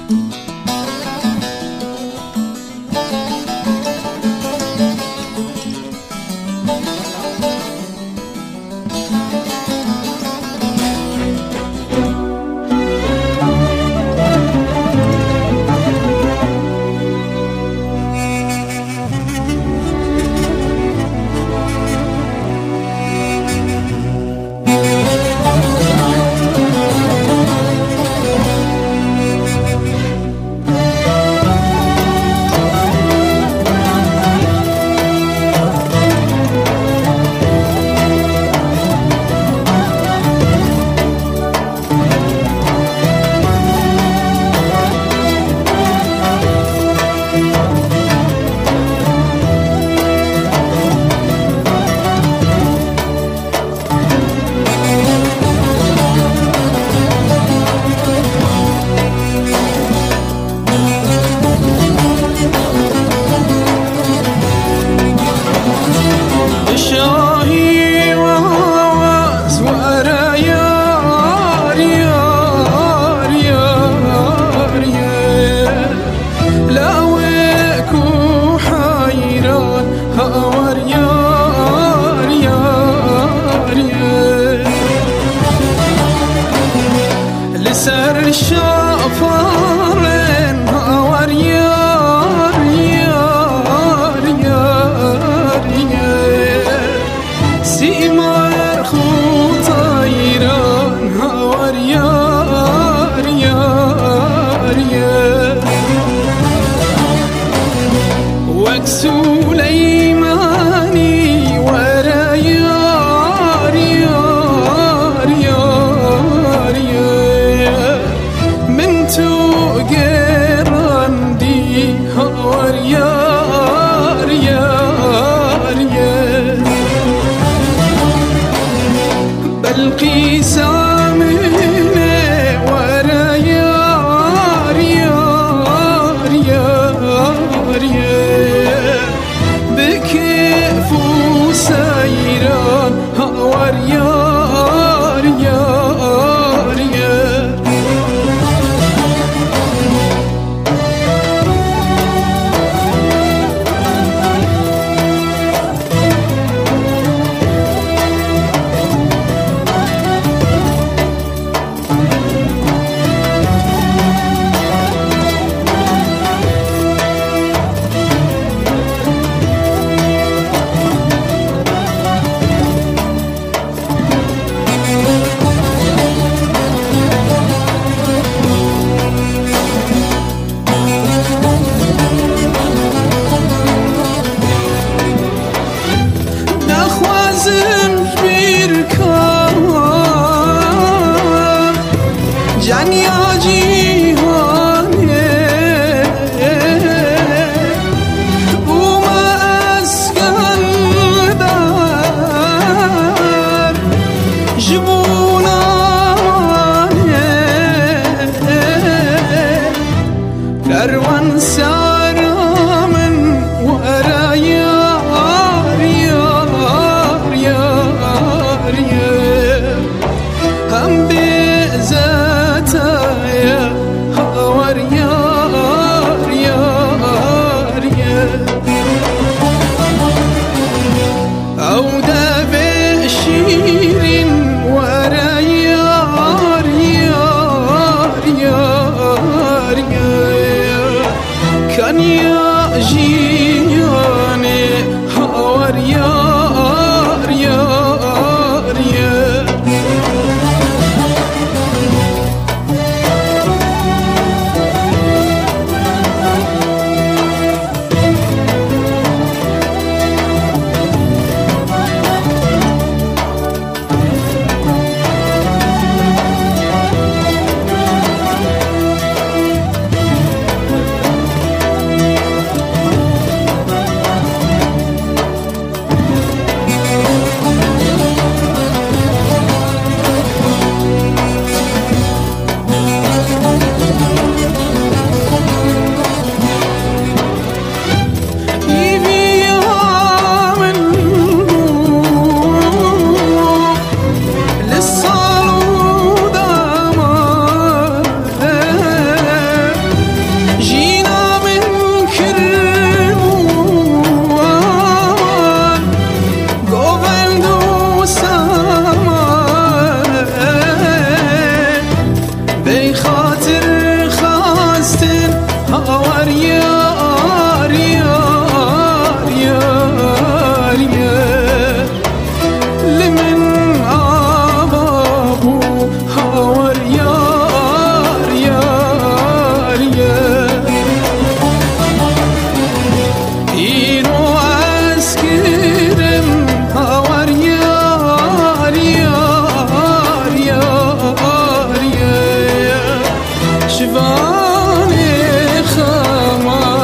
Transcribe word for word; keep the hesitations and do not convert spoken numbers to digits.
سر شافارن هاور یار یار یار یار سیمار خوت ایران هاور یار یار یار وک سلیمانی ورا یار یار یار یار من تو گراندی هاور یار یار یار بلقیس آمینه ورا یار یار یار یار بکیفو سیران هاور یار یار یار جنیا جیهانه او ما اسکن دار جبونانه کروان سارامن ورا یار یار یار یار هم بزت هاور یار یار یار او دب شیرین ورا یار یار یار یار کنیا جیانه هاور یار یار یار خمار